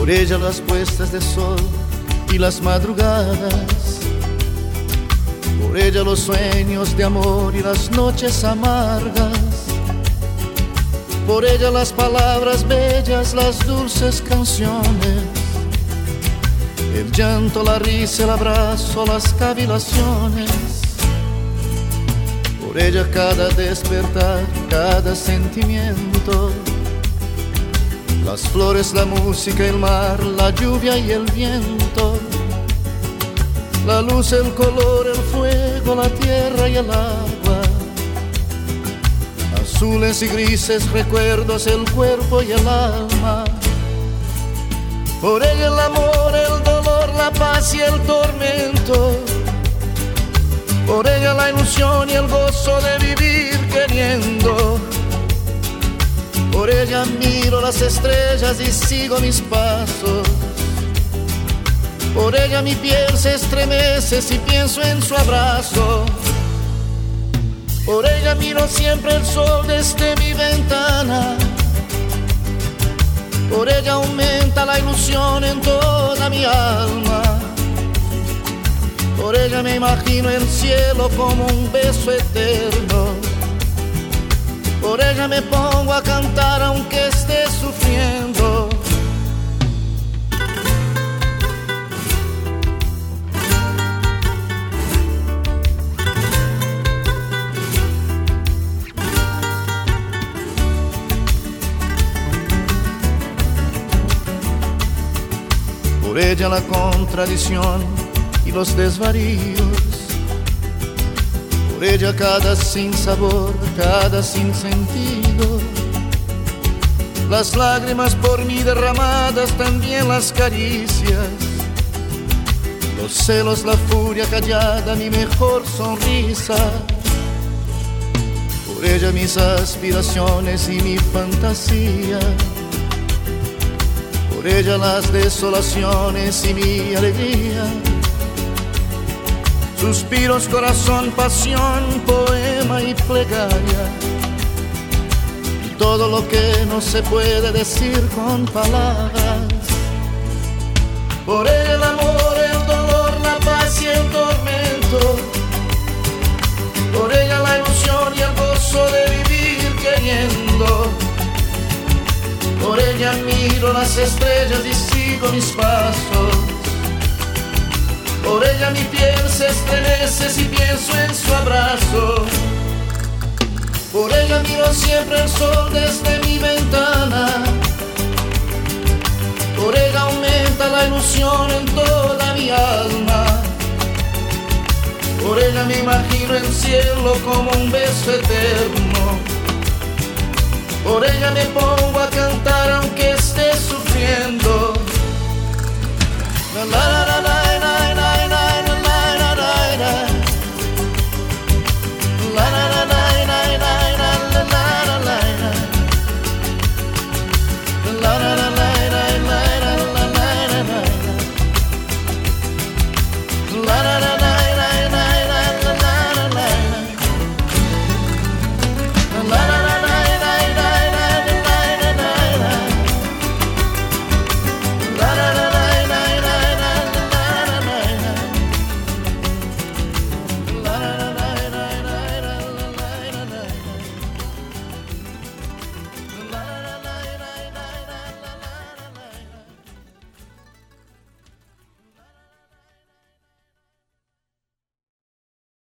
Por ella las puestas de sol y las madrugadas, por ella los sueños de amor y las noches amargas, por ella las palabras bellas, las dulces canciones, el llanto, la risa, el abrazo, las cavilaciones. Por ella cada despertar, cada sentimiento, las flores, la música, el mar, la lluvia y el viento, la luz, el color, el fuego, la tierra y el agua, azules y grises recuerdos, el cuerpo y el alma. Por ella el amor, el dolor, la paz y el tormento, por ella la ilusión y el gozo de vivir queriendo. Por ella miro las estrellas y sigo mis pasos, por ella mi piel se estremece si pienso en su abrazo. Por ella miro siempre el sol desde mi ventana, por ella aumenta la ilusión en toda mi alma. Por ella me imagino el cielo como un beso eterno, por ella me pongo a cantar aunque esté sufriendo. Por ella la contradicción y los desvaríos, por ella cada sinsabor, cada sinsentido, las lágrimas por mí derramadas, también las caricias, los celos, la furia callada, mi mejor sonrisa. Por ella mis aspiraciones y mi fantasía, por ella las desolaciones y mi alegría, suspiros, corazón, pasión, poema y plegaria, y todo lo que no se puede decir con palabras. Por ella el amor, el dolor, la paz y el tormento, por ella la ilusión y el gozo de vivir queriendo. Por ella miro las estrellas y sigo mis pasos, por ella mi piel se estremece si pienso en su abrazo. Por ella miro siempre el sol desde mi ventana, por ella aumenta la ilusión en toda mi alma. Por ella me imagino el cielo como un beso eterno, por ella me pongo a